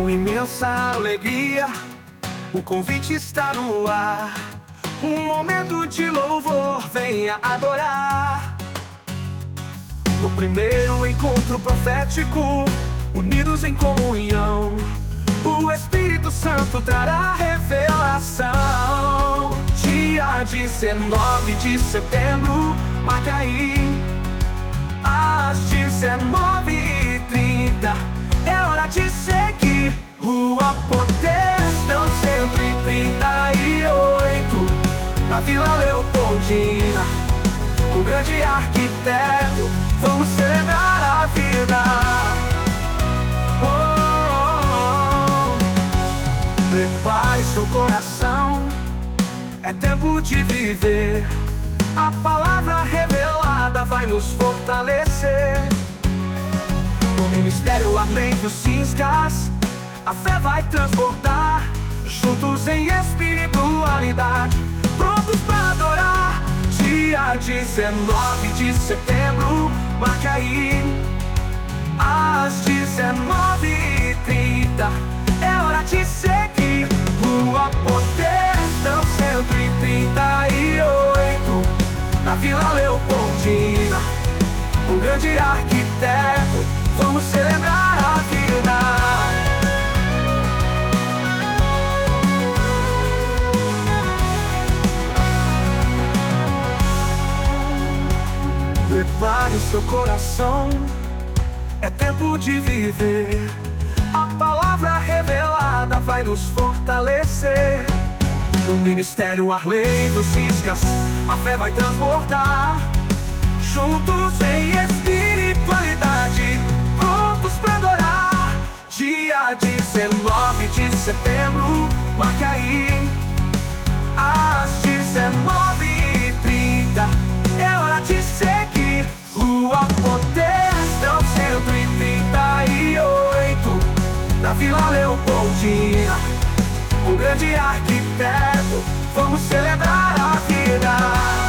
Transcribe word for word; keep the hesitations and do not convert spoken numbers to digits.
com imensa alegria, o convite está no ar. Um momento de louvor, venha adorar. No primeiro encontro profético, unidos em comunhão, o Espírito Santo trará revelação. Dia dezenove de setembro, marque aí, às dezenove e trinta, é hora de seguir. Rua Potestão cento e trinta e oito, na Vila Leopoldina, o grande arquiteto, vamos celebrar a vida. Oh, oh, oh. Prepare seu coração, é tempo de viver. A palavra revelada vai nos fortalecer. No ministério além dos ciscas, a fé vai transbordar. Juntos em espiritualidade, prontos para adorar. Dia dezenove de setembro, marque aí, às dezenove e trinta, é hora de seguir. Rua Potestão cento e trinta e oito, na Vila Leopoldina, o grande arquiteto, vamos celebrar a vida. Prepare o seu coração, é tempo de viver. A palavra revelada vai nos fortalecer. No ministério Arley dos Ciscas, a fé vai transbordar. Juntos em espiritualidade, prontos para adorar. Dia dezenove de setembro, marque aí, às dezenove e trinta, é hora de seguir. Rua Potestão cento e trinta e oito, na Vila Leopoldina, o grande arquiteto, vamos celebrar a vida.